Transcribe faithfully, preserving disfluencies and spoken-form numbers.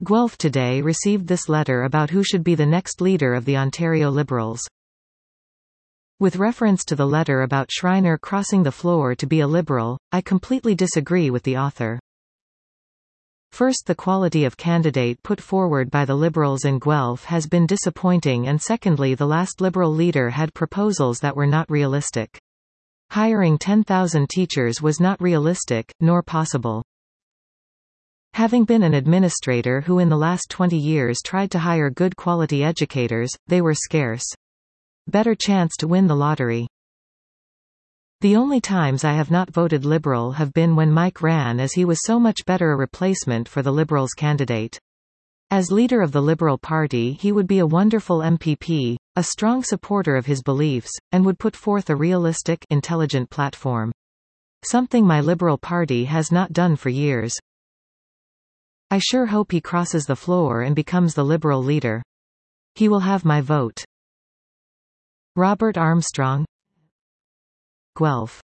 Guelph Today received this letter about who should be the next leader of the Ontario Liberals. With reference to the letter about Schreiner crossing the floor to be a Liberal, I completely disagree with the author. First, the quality of candidate put forward by the Liberals in Guelph has been disappointing, and secondly, the last Liberal leader had proposals that were not realistic. Hiring ten thousand teachers was not realistic, nor possible. Having been an administrator who in the last twenty years tried to hire good quality educators, they were scarce. Better chance to win the lottery. The only times I have not voted Liberal have been when Mike ran, as he was so much better a replacement for the Liberals candidate. As leader of the Liberal Party, he would be a wonderful M P P, a strong supporter of his beliefs, and would put forth a realistic, intelligent platform. Something my Liberal Party has not done for years. I sure hope he crosses the floor and becomes the Liberal leader. He will have my vote. Robert Armstrong, Guelph.